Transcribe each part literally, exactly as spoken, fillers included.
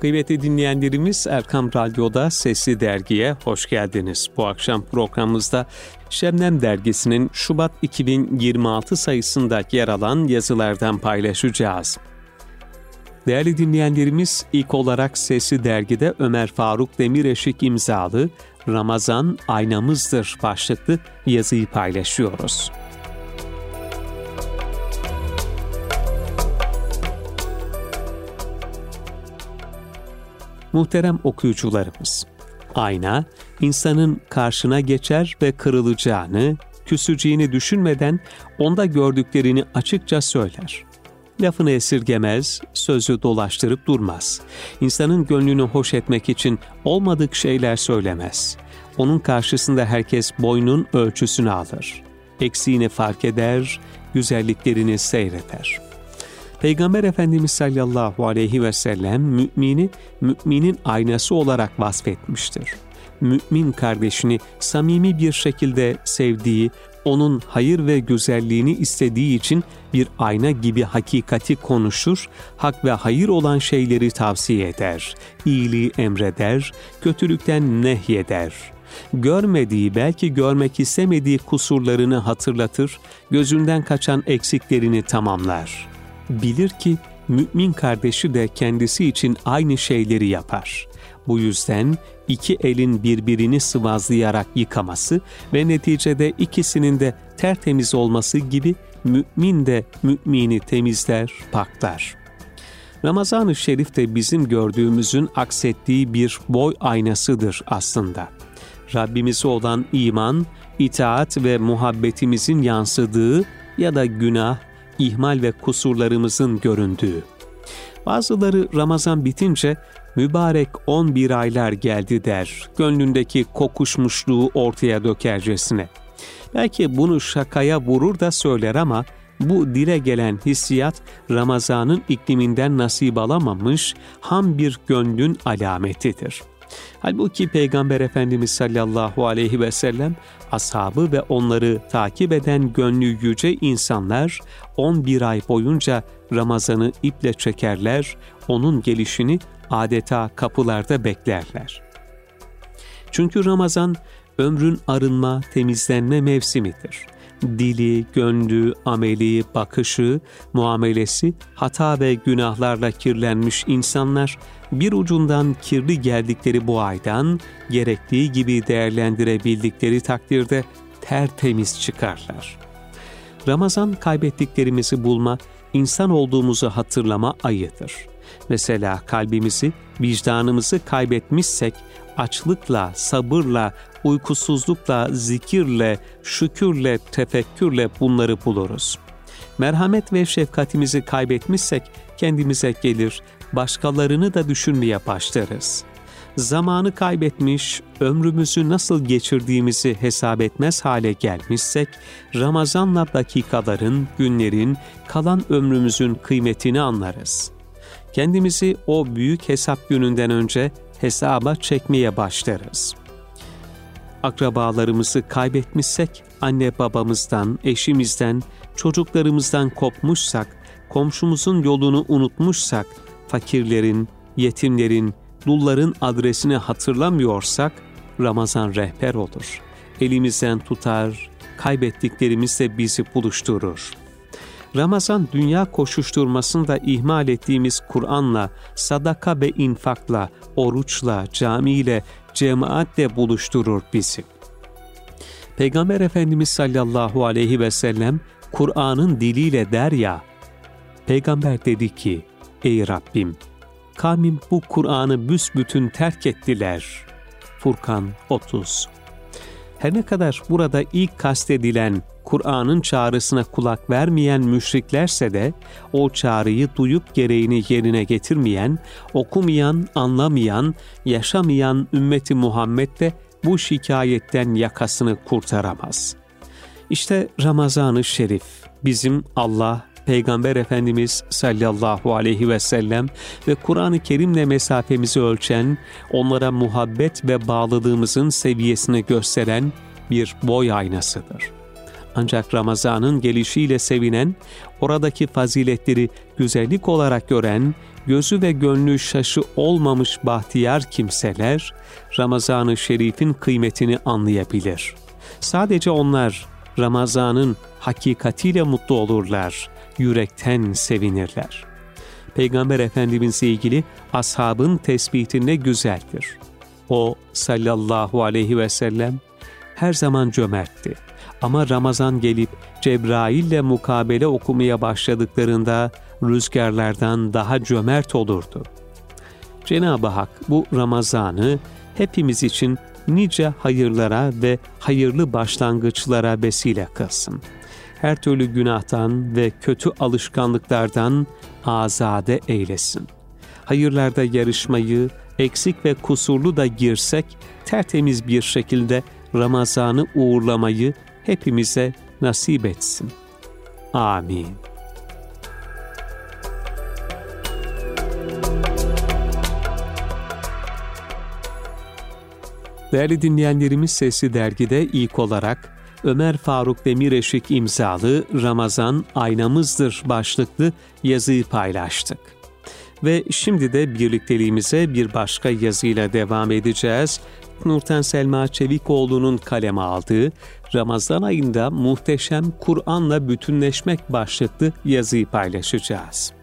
Kıymetli dinleyenlerimiz, Erkam Radyo'da Sesli Dergi'ye hoş geldiniz. Bu akşam programımızda Şebnem Dergisi'nin Şubat iki bin yirmi altı sayısında yer alan yazılardan paylaşacağız. Değerli dinleyenlerimiz, ilk olarak Sesli Dergi'de Ömer Faruk Demireşik imzalı Ramazan Aynamızdır başlıklı yazıyı paylaşıyoruz. Muhterem okuyucularımız, ayna, insanın karşına geçer ve kırılacağını, küseceğini düşünmeden onda gördüklerini açıkça söyler. Lafını esirgemez, sözü dolaştırıp durmaz. İnsanın gönlünü hoş etmek için olmadık şeyler söylemez. Onun karşısında herkes boynun ölçüsünü alır. Eksiğini fark eder, güzelliklerini seyreder. Peygamber Efendimiz sallallahu aleyhi ve sellem mümini, müminin aynası olarak vasfetmiştir. Mümin kardeşini samimi bir şekilde sevdiği, onun hayır ve güzelliğini istediği için bir ayna gibi hakikati konuşur, hak ve hayır olan şeyleri tavsiye eder, iyiliği emreder, kötülükten nehyeder. Görmediği, belki görmek istemediği kusurlarını hatırlatır, gözünden kaçan eksiklerini tamamlar. Bilir ki mümin kardeşi de kendisi için aynı şeyleri yapar. Bu yüzden iki elin birbirini sıvazlayarak yıkaması ve neticede ikisinin de tertemiz olması gibi mümin de mümini temizler, paklar. Ramazan-ı Şerif de bizim gördüğümüzün aksettiği bir boy aynasıdır aslında. Rabbimize olan iman, itaat ve muhabbetimizin yansıdığı ya da günah, ihmal ve kusurlarımızın göründüğü. Bazıları Ramazan bitince mübarek on bir aylar geldi der, gönlündeki kokuşmuşluğu ortaya dökercesine. Belki bunu şakaya vurur da söyler ama bu dile gelen hissiyat Ramazan'ın ikliminden nasip alamamış ham bir gönlün alametidir. Halbuki Peygamber Efendimiz sallallahu aleyhi ve sellem, ashabı ve onları takip eden gönlü yüce insanlar on bir ay boyunca Ramazan'ı iple çekerler, onun gelişini adeta kapılarda beklerler. Çünkü Ramazan ömrün arınma, temizlenme mevsimidir. Dili, gönlü, ameli, bakışı, muamelesi, hata ve günahlarla kirlenmiş insanlar bir ucundan kirli geldikleri bu aydan gerektiği gibi değerlendirebildikleri takdirde tertemiz çıkarlar. Ramazan kaybettiklerimizi bulma, insan olduğumuzu hatırlama ayıdır. Mesela kalbimizi, vicdanımızı kaybetmişsek, açlıkla, sabırla, uykusuzlukla, zikirle, şükürle, tefekkürle bunları buluruz. Merhamet ve şefkatimizi kaybetmişsek kendimize gelir, başkalarını da düşünmeye başlarız. Zamanı kaybetmiş, ömrümüzü nasıl geçirdiğimizi hesap etmez hale gelmişsek, Ramazan'la dakikaların, günlerin, kalan ömrümüzün kıymetini anlarız. Kendimizi o büyük hesap gününden önce hesaba çekmeye başlarız. Akrabalarımızı kaybetmişsek, anne babamızdan, eşimizden, çocuklarımızdan kopmuşsak, komşumuzun yolunu unutmuşsak, fakirlerin, yetimlerin, dulların adresini hatırlamıyorsak, Ramazan rehber olur. Elimizden tutar, kaybettiklerimizle bizi buluşturur. Ramazan dünya koşuşturmasında ihmal ettiğimiz Kur'an'la, sadaka ve infakla, oruçla, camiyle, cemaatle buluşturur bizi. Peygamber Efendimiz sallallahu aleyhi ve sellem Kur'an'ın diliyle der ya, Peygamber dedi ki, ey Rabbim, kavmim bu Kur'an'ı büsbütün terk ettiler. Furkan otuz. Her ne kadar burada ilk kastedilen Kur'an'ın çağrısına kulak vermeyen müşriklerse de o çağrıyı duyup gereğini yerine getirmeyen, okumayan, anlamayan, yaşamayan ümmeti Muhammed de bu şikayetten yakasını kurtaramaz. İşte Ramazan-ı Şerif bizim Allah, Peygamber Efendimiz sallallahu aleyhi ve sellem ve Kur'an-ı Kerim'le mesafemizi ölçen, onlara muhabbet ve bağlılığımızın seviyesini gösteren bir boy aynasıdır. Ancak Ramazan'ın gelişiyle sevinen, oradaki faziletleri güzellik olarak gören, gözü ve gönlü şaşı olmamış bahtiyar kimseler, Ramazan-ı Şerif'in kıymetini anlayabilir. Sadece onlar Ramazan'ın hakikatiyle mutlu olurlar, yürekten sevinirler. Peygamber Efendimiz'le ilgili ashabın tespiti ne güzeldir. O sallallahu aleyhi ve sellem her zaman cömertti. Ama Ramazan gelip Cebrail'le mukabele okumaya başladıklarında rüzgarlardan daha cömert olurdu. Cenab-ı Hak bu Ramazan'ı hepimiz için nice hayırlara ve hayırlı başlangıçlara vesile kılsın. Her türlü günahtan ve kötü alışkanlıklardan azade eylesin. Hayırlarda yarışmayı, eksik ve kusurlu da girsek, tertemiz bir şekilde Ramazan'ı uğurlamayı hepimize nasip etsin. Amin. Değerli dinleyenlerimiz, Sesli Dergi'de ilk olarak Ömer Faruk Demireşik imzalı Ramazan Aynamızdır başlıklı yazıyı paylaştık. Ve şimdi de birlikteliğimize bir başka yazıyla devam edeceğiz. Nurten Selma Çevikoğlu'nun kaleme aldığı Ramazan ayında muhteşem Kur'an'la bütünleşmek başlıklı yazıyı paylaşacağız.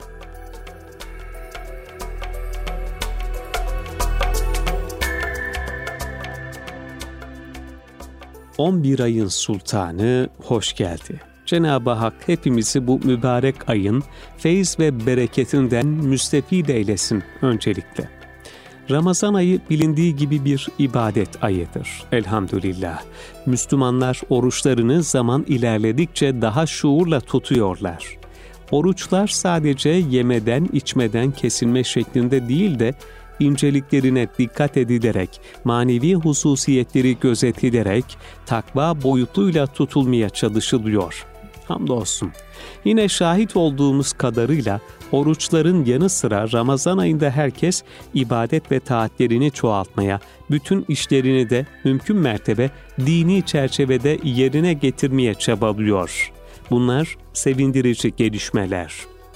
on bir ayın sultanı hoş geldi. Cenab-ı Hak hepimizi bu mübarek ayın feyiz ve bereketinden müstefid eylesin öncelikle. Ramazan ayı bilindiği gibi bir ibadet ayıdır. Elhamdülillah. Müslümanlar oruçlarını zaman ilerledikçe daha şuurla tutuyorlar. Oruçlar sadece yemeden, içmeden kesilme şeklinde değil de inceliklerine dikkat edilerek, manevi hususiyetleri gözetilerek takva boyutuyla tutulmaya çalışılıyor. Hamdolsun. Yine şahit olduğumuz kadarıyla oruçların yanı sıra Ramazan ayında herkes ibadet ve taatlerini çoğaltmaya, bütün işlerini de mümkün mertebe dini çerçevede yerine getirmeye çabalıyor. Bunlar sevindirici gelişmeler.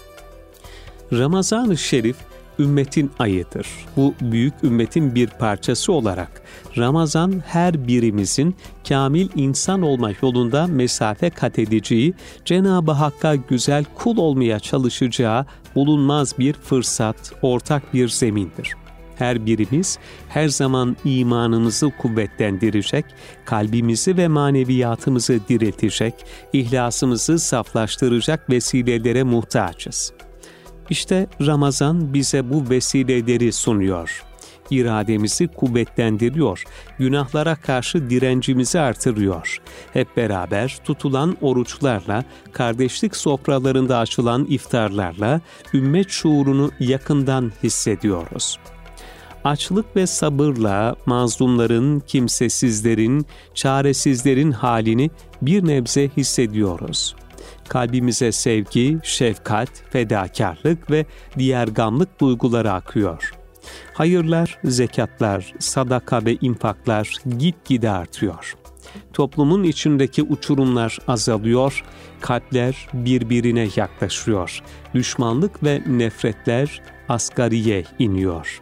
Ramazan-ı Şerif ümmetin ayıdır. Bu büyük ümmetin bir parçası olarak Ramazan her birimizin kamil insan olma yolunda mesafe kat edeceği, Cenab-ı Hakk'a güzel kul olmaya çalışacağı bulunmaz bir fırsat, ortak bir zemindir. Her birimiz her zaman imanımızı kuvvetlendirecek, kalbimizi ve maneviyatımızı diriltecek, ihlasımızı saflaştıracak vesilelere muhtaçız. İşte Ramazan bize bu vesileleri sunuyor. İrademizi kuvvetlendiriyor, günahlara karşı direncimizi artırıyor. Hep beraber tutulan oruçlarla, kardeşlik sofralarında açılan iftarlarla ümmet şuurunu yakından hissediyoruz. Açlık ve sabırla mazlumların, kimsesizlerin, çaresizlerin halini bir nebze hissediyoruz. Kalbimize sevgi, şefkat, fedakarlık ve diğergamlık duyguları akıyor. Hayırlar, zekatlar, sadaka ve infaklar gitgide artıyor. Toplumun içindeki uçurumlar azalıyor, kalpler birbirine yaklaşıyor. Düşmanlık ve nefretler asgariye iniyor.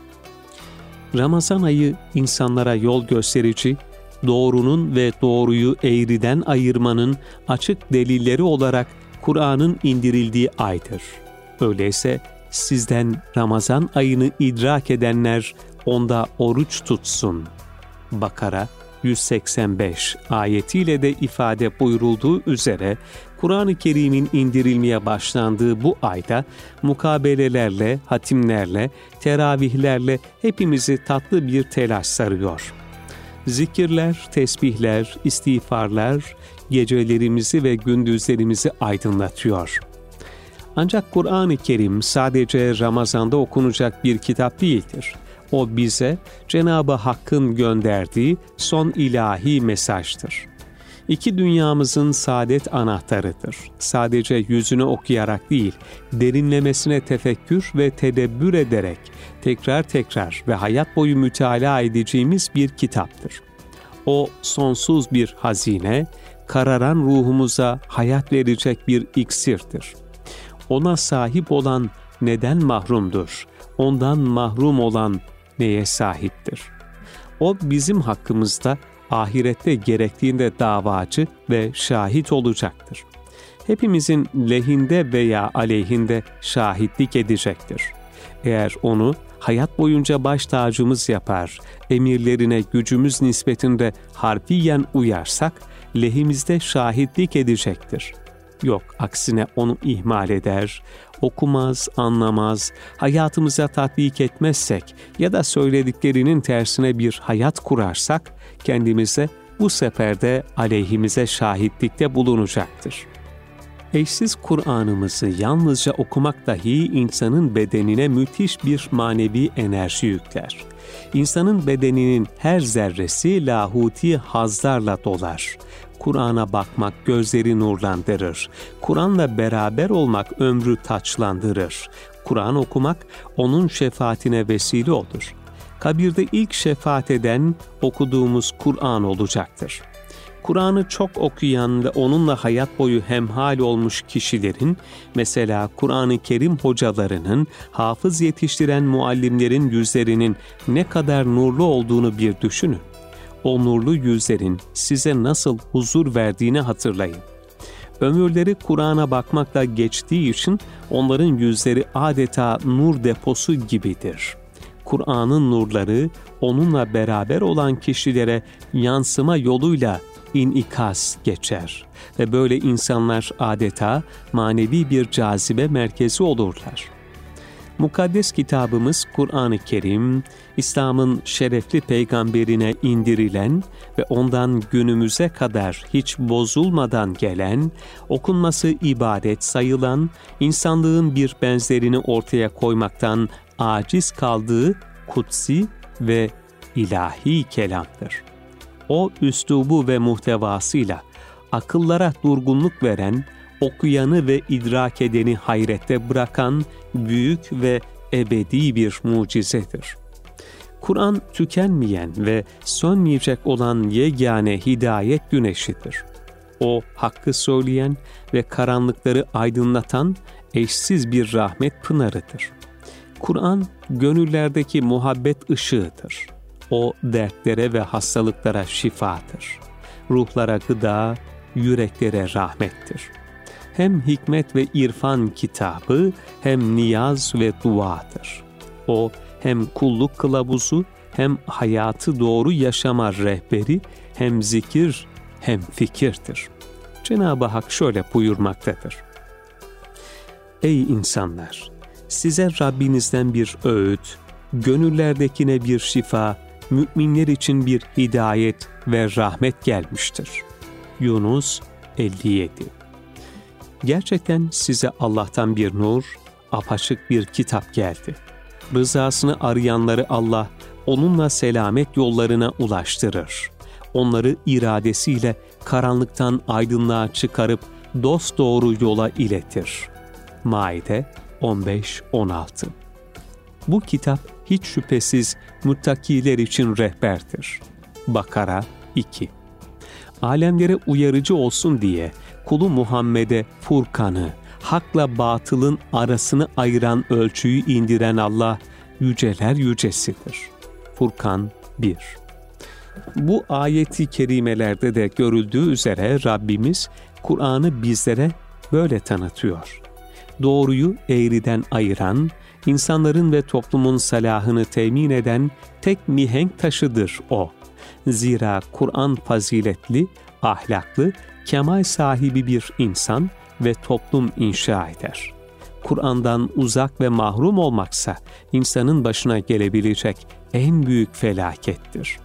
Ramazan ayı insanlara yol gösterici, doğrunun ve doğruyu eğriden ayırmanın açık delilleri olarak Kur'an'ın indirildiği aydır. Öyleyse sizden Ramazan ayını idrak edenler onda oruç tutsun. Bakara yüz seksen beş ayetiyle de ifade buyurulduğu üzere Kur'an-ı Kerim'in indirilmeye başlandığı bu ayda mukabelelerle, hatimlerle, teravihlerle hepimizi tatlı bir telaş sarıyor. Zikirler, tesbihler, istiğfarlar gecelerimizi ve gündüzlerimizi aydınlatıyor. Ancak Kur'an-ı Kerim sadece Ramazan'da okunacak bir kitap değildir. O bize Cenab-ı Hakk'ın gönderdiği son ilahi mesajdır. İki dünyamızın saadet anahtarıdır. Sadece yüzünü okuyarak değil, derinlemesine tefekkür ve tedebbür ederek tekrar tekrar ve hayat boyu mütalaa edeceğimiz bir kitaptır. O sonsuz bir hazine, kararan ruhumuza hayat verecek bir iksirdir. Ona sahip olan neden mahrumdur? Ondan mahrum olan neye sahiptir? O bizim hakkımızda ahirette gerektiğinde davacı ve şahit olacaktır. Hepimizin lehinde veya aleyhinde şahitlik edecektir. Eğer onu hayat boyunca baş tacımız yapar, emirlerine gücümüz nispetinde harfiyen uyarsak, lehimizde şahitlik edecektir. Yok, aksine onu ihmal eder, okumaz, anlamaz, hayatımıza tatbik etmezsek ya da söylediklerinin tersine bir hayat kurarsak, kendimize bu sefer de aleyhimize şahitlikte bulunacaktır. Eşsiz Kur'an'ımızı yalnızca okumak dahi insanın bedenine müthiş bir manevi enerji yükler. İnsanın bedeninin her zerresi lahuti hazlarla dolar. Kur'an'a bakmak gözleri nurlandırır. Kur'an'la beraber olmak ömrü taçlandırır. Kur'an okumak onun şefaatine vesile olur. Kabirde ilk şefaat eden okuduğumuz Kur'an olacaktır. Kur'an'ı çok okuyan ve onunla hayat boyu hemhal olmuş kişilerin, mesela Kur'an-ı Kerim hocalarının, hafız yetiştiren muallimlerin yüzlerinin ne kadar nurlu olduğunu bir düşünün. O nurlu yüzlerin size nasıl huzur verdiğini hatırlayın. Ömürleri Kur'an'a bakmakla geçtiği için onların yüzleri adeta nur deposu gibidir. Kur'an'ın nurları onunla beraber olan kişilere yansıma yoluyla inikas geçer ve böyle insanlar adeta manevi bir cazibe merkezi olurlar. Mukaddes kitabımız Kur'an-ı Kerim, İslam'ın şerefli peygamberine indirilen ve ondan günümüze kadar hiç bozulmadan gelen, okunması ibadet sayılan, insanlığın bir benzerini ortaya koymaktan aciz kaldığı kutsi ve ilahi kelamdır. O üslubu ve muhtevasıyla akıllara durgunluk veren, okuyanı ve idrak edeni hayrette bırakan büyük ve ebedi bir mucizedir. Kur'an tükenmeyen ve sönmeyecek olan yegane hidayet güneşidir. O hakkı söyleyen ve karanlıkları aydınlatan eşsiz bir rahmet pınarıdır. Kur'an gönüllerdeki muhabbet ışığıdır. O dertlere ve hastalıklara şifadır. Ruhlara gıda, yüreklere rahmettir. Hem hikmet ve irfan kitabı, hem niyaz ve duadır. O hem kulluk kılavuzu, hem hayatı doğru yaşama rehberi, hem zikir, hem fikirdir. Cenab-ı Hak şöyle buyurmaktadır. Ey insanlar! Size Rabbinizden bir öğüt, gönüllerdekine bir şifa, müminler için bir hidayet ve rahmet gelmiştir. Yunus elli yedi. Gerçekten size Allah'tan bir nur, apaçık bir kitap geldi. Rızasını arayanları Allah onunla selamet yollarına ulaştırır. Onları iradesiyle karanlıktan aydınlığa çıkarıp dosdoğru yola iletir. Maide on beş on altı. Bu kitap hiç şüphesiz muttakiler için rehberdir. Bakara iki. Alemlere uyarıcı olsun diye kulu Muhammed'e Furkan'ı, hakla batılın arasını ayıran ölçüyü indiren Allah, yüceler yücesidir. Furkan bir. Bu ayeti kerimelerde de görüldüğü üzere Rabbimiz Kur'an'ı bizlere böyle tanıtıyor. Doğruyu eğriden ayıran, insanların ve toplumun salahını temin eden tek mihenk taşıdır o. Zira Kur'an faziletli, ahlaklı, kemal sahibi bir insan ve toplum inşa eder. Kur'an'dan uzak ve mahrum olmaksa insanın başına gelebilecek en büyük felakettir.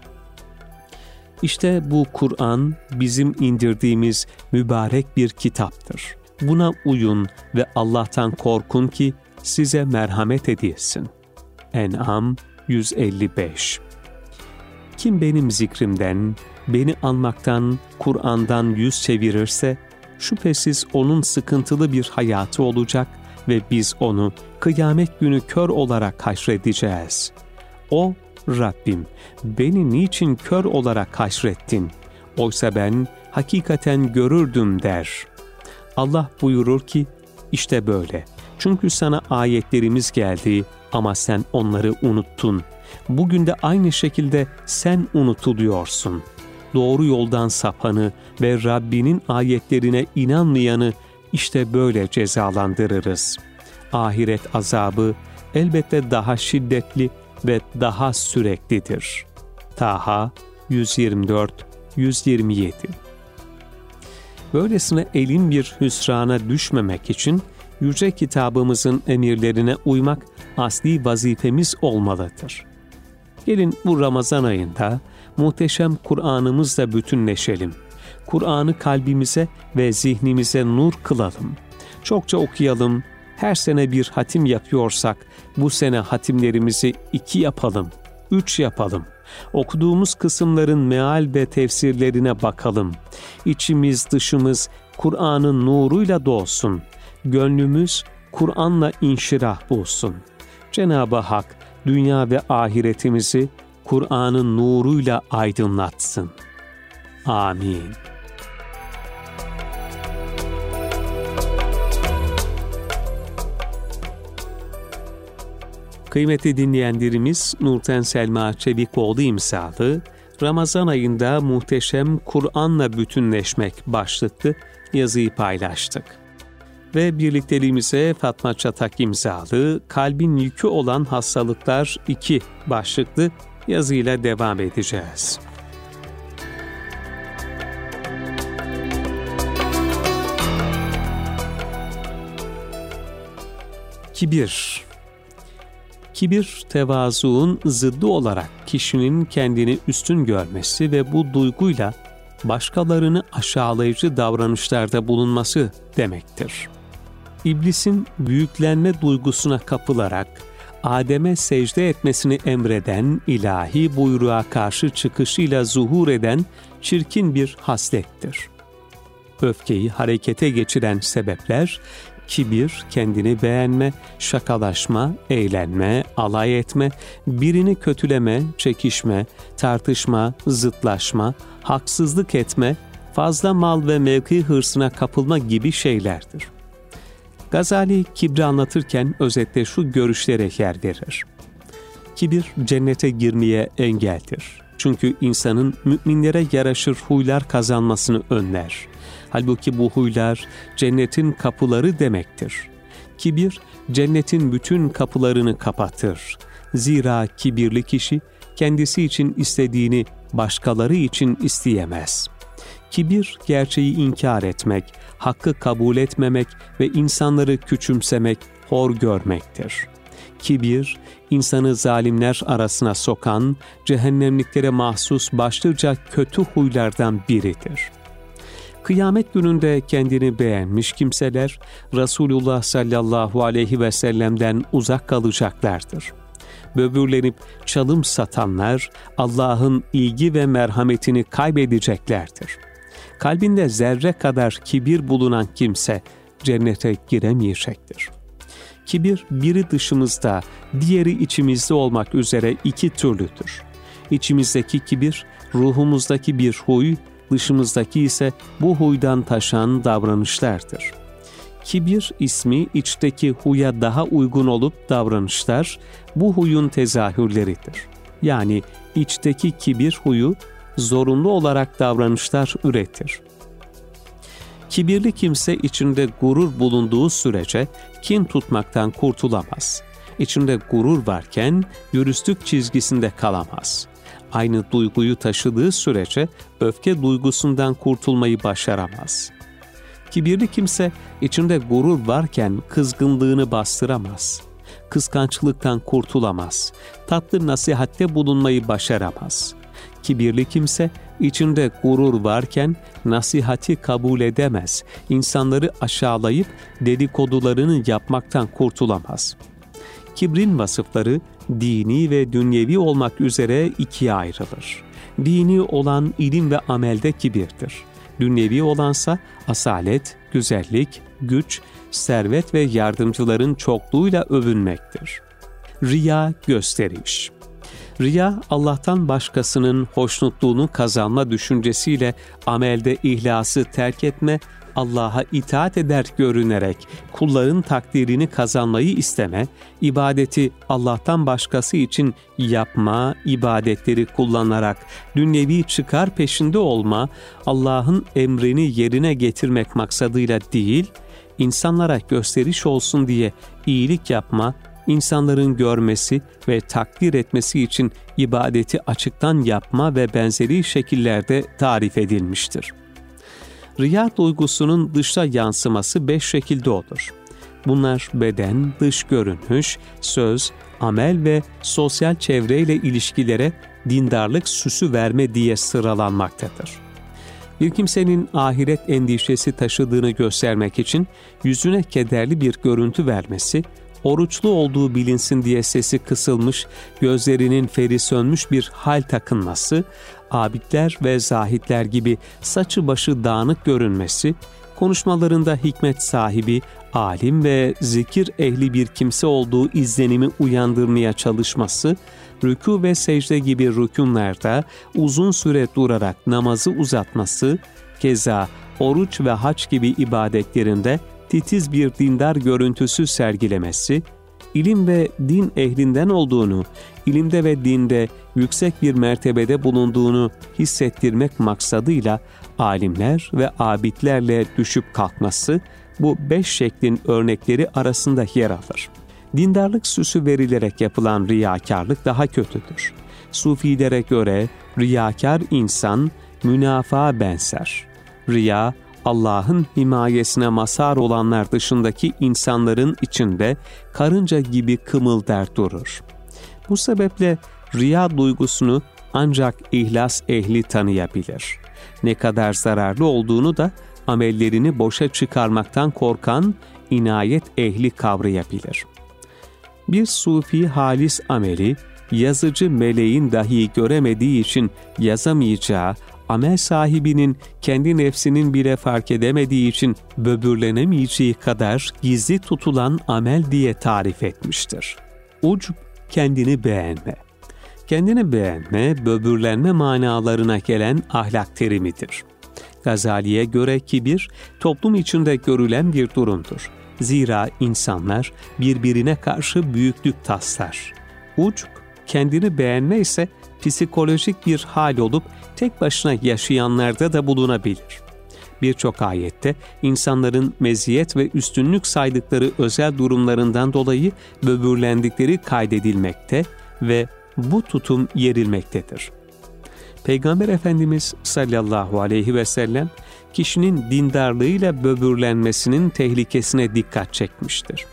İşte bu Kur'an bizim indirdiğimiz mübarek bir kitaptır. Buna uyun ve Allah'tan korkun ki size merhamet edilsin. En'am yüz elli beş. Kim benim zikrimden, beni anmaktan, Kur'an'dan yüz çevirirse, şüphesiz onun sıkıntılı bir hayatı olacak ve biz onu kıyamet günü kör olarak haşredeceğiz. O, Rabbim, beni niçin kör olarak haşrettin? Oysa ben hakikaten görürdüm der. Allah buyurur ki, işte böyle. Çünkü sana ayetlerimiz geldi ama sen onları unuttun. Bugün de aynı şekilde sen unutuluyorsun. Doğru yoldan sapanı ve Rabbinin ayetlerine inanmayanı işte böyle cezalandırırız. Ahiret azabı elbette daha şiddetli ve daha süreklidir. Taha yüz yirmi dört yüz yirmi yedi. Böylesine elin bir hüsrana düşmemek için yüce kitabımızın emirlerine uymak asli vazifemiz olmalıdır. Gelin bu Ramazan ayında muhteşem Kur'an'ımızla bütünleşelim. Kur'an'ı kalbimize ve zihnimize nur kılalım. Çokça okuyalım. Her sene bir hatim yapıyorsak bu sene hatimlerimizi iki yapalım, üç yapalım. Okuduğumuz kısımların meal ve tefsirlerine bakalım. İçimiz dışımız Kur'an'ın nuruyla dolsun. Gönlümüz Kur'an'la inşirah bulsun. Cenab-ı Hak dünya ve ahiretimizi Kur'an'ın nuruyla aydınlatsın. Amin. Kıymetli dinleyenlerimiz, Nurten Selma Çevikoğlu imzalı Ramazan ayında muhteşem Kur'an'la bütünleşmek başlıklı yazıyı paylaştık. Ve birlikteliğimize Fatma Çatak imzalı Kalbin Yükü Olan Hastalıklar iki başlıklı yazıyla devam edeceğiz. Kibir. Kibir, tevazuun zıddı olarak kişinin kendini üstün görmesi ve bu duyguyla başkalarını aşağılayıcı davranışlarda bulunması demektir. İblisin büyüklenme duygusuna kapılarak Adem'e secde etmesini emreden ilahi buyruğa karşı çıkışıyla zuhur eden çirkin bir haslettir. Öfkeyi harekete geçiren sebepler, kibir, kendini beğenme, şakalaşma, eğlenme, alay etme, birini kötüleme, çekişme, tartışma, zıtlaşma, haksızlık etme, fazla mal ve mevki hırsına kapılma gibi şeylerdir. Gazali kibri anlatırken özetle şu görüşlere yer verir. Kibir cennete girmeye engeldir. Çünkü insanın müminlere yaraşır huylar kazanmasını önler. Halbuki bu huylar cennetin kapıları demektir. Kibir cennetin bütün kapılarını kapatır. Zira kibirli kişi kendisi için istediğini başkaları için isteyemez. Kibir, gerçeği inkar etmek, hakkı kabul etmemek ve insanları küçümsemek, hor görmektir. Kibir, insanı zalimler arasına sokan, cehennemliklere mahsus başlıca kötü huylardan biridir. Kıyamet gününde kendini beğenmiş kimseler, Resulullah sallallahu aleyhi ve sellem'den uzak kalacaklardır. Böbürlenip çalım satanlar, Allah'ın ilgi ve merhametini kaybedeceklerdir. Kalbinde zerre kadar kibir bulunan kimse cennete giremeyecektir. Kibir biri dışımızda, diğeri içimizde olmak üzere iki türlüdür. İçimizdeki kibir, ruhumuzdaki bir huy, dışımızdaki ise bu huydan taşan davranışlardır. Kibir ismi içteki huya daha uygun olup davranışlar, bu huyun tezahürleridir. Yani içteki kibir huyu, zorunlu olarak davranışlar üretir. Kibirli kimse içinde gurur bulunduğu sürece kin tutmaktan kurtulamaz. İçinde gurur varken dürüstlük çizgisinde kalamaz. Aynı duyguyu taşıdığı sürece öfke duygusundan kurtulmayı başaramaz. Kibirli kimse içinde gurur varken kızgınlığını bastıramaz. Kıskançlıktan kurtulamaz. Tatlı nasihatte bulunmayı başaramaz. Kibirli kimse içinde gurur varken nasihati kabul edemez. İnsanları aşağılayıp dedikodularını yapmaktan kurtulamaz. Kibrin vasıfları dini ve dünyevi olmak üzere ikiye ayrılır. Dini olan ilim ve amelde kibirdir. Dünyevi olansa asalet, güzellik, güç, servet ve yardımcıların çokluğuyla övünmektir. Riya, gösteriş. Riya, Allah'tan başkasının hoşnutluğunu kazanma düşüncesiyle amelde ihlası terk etme, Allah'a itaat eder görünerek kulların takdirini kazanmayı isteme, ibadeti Allah'tan başkası için yapma, ibadetleri kullanarak dünyevi çıkar peşinde olma, Allah'ın emrini yerine getirmek maksadıyla değil, insanlara gösteriş olsun diye iyilik yapma, insanların görmesi ve takdir etmesi için ibadeti açıktan yapma ve benzeri şekillerde tarif edilmiştir. Riya duygusunun dışa yansıması beş şekilde olur. Bunlar beden, dış görünüş, söz, amel ve sosyal çevreyle ilişkilere dindarlık süsü verme diye sıralanmaktadır. Bir kimsenin ahiret endişesi taşıdığını göstermek için yüzüne kederli bir görüntü vermesi, oruçlu olduğu bilinsin diye sesi kısılmış, gözlerinin feri sönmüş bir hal takınması, abidler ve zahitler gibi saçı başı dağınık görünmesi, konuşmalarında hikmet sahibi, alim ve zikir ehli bir kimse olduğu izlenimi uyandırmaya çalışması, rükû ve secde gibi rükûnlarda uzun süre durarak namazı uzatması, keza oruç ve hac gibi ibadetlerinde titiz bir dindar görüntüsü sergilemesi, ilim ve din ehlinden olduğunu, ilimde ve dinde yüksek bir mertebede bulunduğunu hissettirmek maksadıyla alimler ve abidlerle düşüp kalkması, bu beş şeklin örnekleri arasında yer alır. Dindarlık süsü verilerek yapılan riyakarlık daha kötüdür. Sufilere göre riyakar insan münafığa benzer. Riya, Allah'ın himayesine mazhar olanlar dışındaki insanların içinde karınca gibi kımıldar durur. Bu sebeple riya duygusunu ancak ihlas ehli tanıyabilir. Ne kadar zararlı olduğunu da amellerini boşa çıkarmaktan korkan inayet ehli kavrayabilir. Bir sufi halis ameli, yazıcı meleğin dahi göremediği için yazamayacağı, amel sahibinin kendi nefsinin bile fark edemediği için böbürlenemeyeceği kadar gizli tutulan amel diye tarif etmiştir. Ucb, kendini beğenme. Kendini beğenme, böbürlenme manalarına gelen ahlak terimidir. Gazali'ye göre kibir, toplum içinde görülen bir durumdur. Zira insanlar birbirine karşı büyüklük taslar. Ucb, kendini beğenme ise psikolojik bir hal olup tek başına yaşayanlarda da bulunabilir. Birçok ayette insanların meziyet ve üstünlük saydıkları özel durumlarından dolayı böbürlendikleri kaydedilmekte ve bu tutum yerilmektedir. Peygamber Efendimiz sallallahu aleyhi ve sellem kişinin dindarlığıyla böbürlenmesinin tehlikesine dikkat çekmiştir.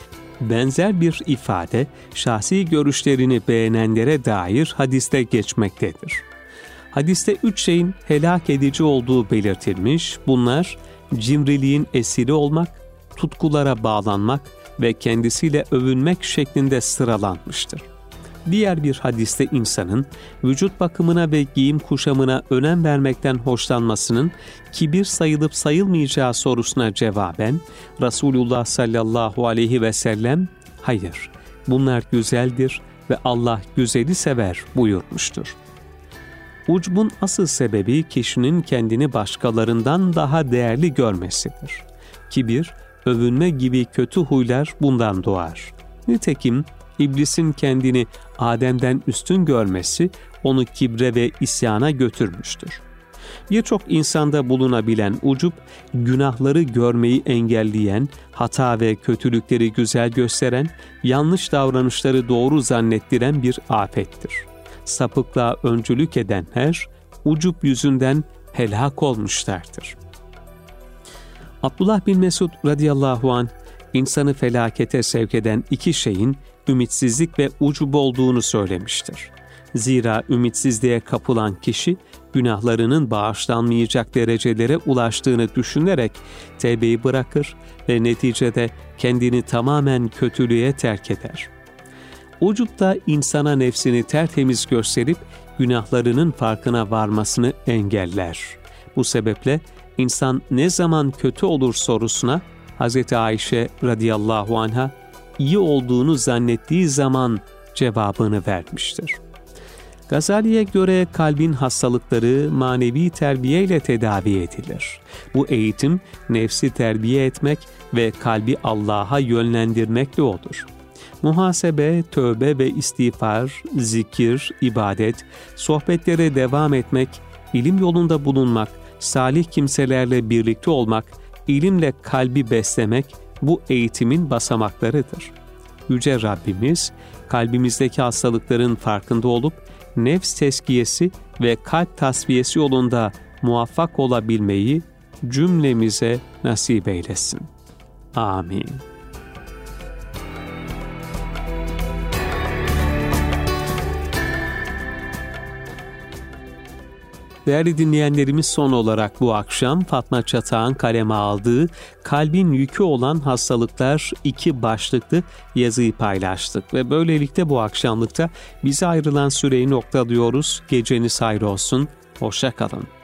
Benzer bir ifade şahsi görüşlerini beğenenlere dair hadiste geçmektedir. Hadiste üç şeyin helak edici olduğu belirtilmiş, bunlar cimriliğin esiri olmak, tutkulara bağlanmak ve kendisiyle övünmek şeklinde sıralanmıştır. Diğer bir hadiste insanın vücut bakımına ve giyim kuşamına önem vermekten hoşlanmasının kibir sayılıp sayılmayacağı sorusuna cevaben Resulullah sallallahu aleyhi ve sellem hayır, bunlar güzeldir ve Allah güzeli sever buyurmuştur. Ucbun asıl sebebi kişinin kendini başkalarından daha değerli görmesidir. Kibir, övünme gibi kötü huylar bundan doğar. Nitekim İblisin kendini Adem'den üstün görmesi onu kibre ve isyana götürmüştür. Birçok insanda bulunabilen ucub, günahları görmeyi engelleyen, hata ve kötülükleri güzel gösteren, yanlış davranışları doğru zannettiren bir afettir. Sapıklığa öncülük edenler, ucub yüzünden helak olmuşlardır. Abdullah bin Mesud radıyallahu anh, insanı felakete sevk eden iki şeyin ümitsizlik ve ucub olduğunu söylemiştir. Zira ümitsizliğe kapılan kişi, günahlarının bağışlanmayacak derecelere ulaştığını düşünerek tevbeyi bırakır ve neticede kendini tamamen kötülüğe terk eder. Ucub da insana nefsini tertemiz gösterip günahlarının farkına varmasını engeller. Bu sebeple insan ne zaman kötü olur sorusuna Hazreti Ayşe radıyallahu anha iyi olduğunu zannettiği zaman cevabını vermiştir. Gazali'ye göre kalbin hastalıkları manevi terbiye ile tedavi edilir. Bu eğitim nefsi terbiye etmek ve kalbi Allah'a yönlendirmekle olur. Muhasebe, tövbe ve istiğfar, zikir, ibadet, sohbetlere devam etmek, ilim yolunda bulunmak, salih kimselerle birlikte olmak, ilimle kalbi beslemek bu eğitimin basamaklarıdır. Yüce Rabbimiz, kalbimizdeki hastalıkların farkında olup, nefs teskiyesi ve kalp tasfiyesi yolunda muvaffak olabilmeyi cümlemize nasip eylesin. Amin. Değerli dinleyenlerimiz, son olarak bu akşam Fatma Çatak'ın kaleme aldığı Kalbin Yükü olan Hastalıklar iki başlıklı yazıyı paylaştık ve böylelikle bu akşamlıkta bize ayrılan süreyi noktalıyoruz. Geceniz hayır olsun, hoşça kalın.